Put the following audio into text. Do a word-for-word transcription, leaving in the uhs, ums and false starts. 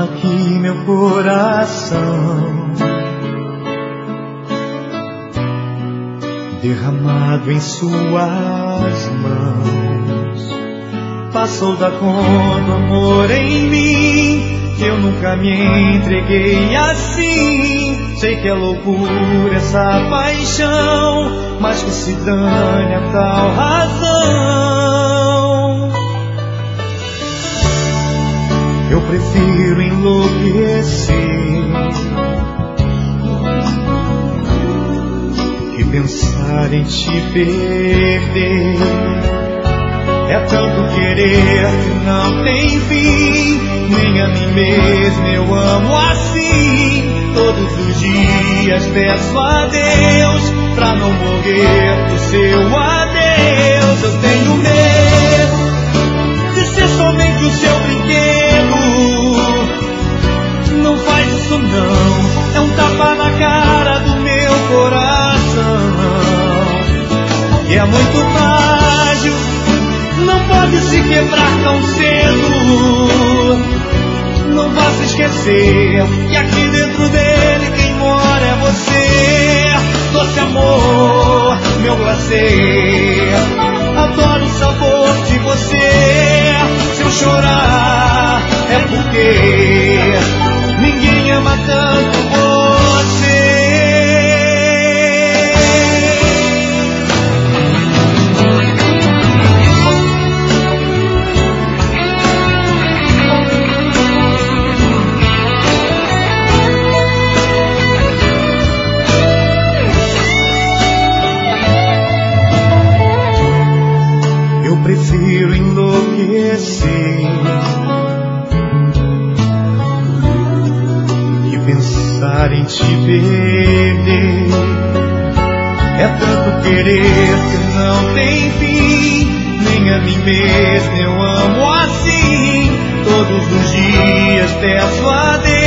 Toma aqui meu coração, derramado em suas mãos. Passou da conta o amor em mim, que eu nunca me entreguei assim. Sei que é loucura essa paixão, mas que se dane a tal razão. Eu prefiro enlouquecer que pensar em te perder. É tanto querer que não tem fim, nem a mim mesmo eu amo assim. Todos os dias peço a Deus pra não morrer do seu adeus. Eu tenho medo de ser somente o seu brinquedo. Não faz isso não, é um tapa na cara do meu coração, que é muito frágil, não pode se quebrar tão cedo. Não vá se esquecer que aqui dentro dele quem mora é você. Doce amor, meu glacê, adoro o sabor de você. Se eu chorar é porque ninguém ama tanto você. Prefiro enlouquecer que pensar em te perder. É tanto querer que não tem fim, nem a mim mesmo eu amo assim. Todos os dias peço a Deus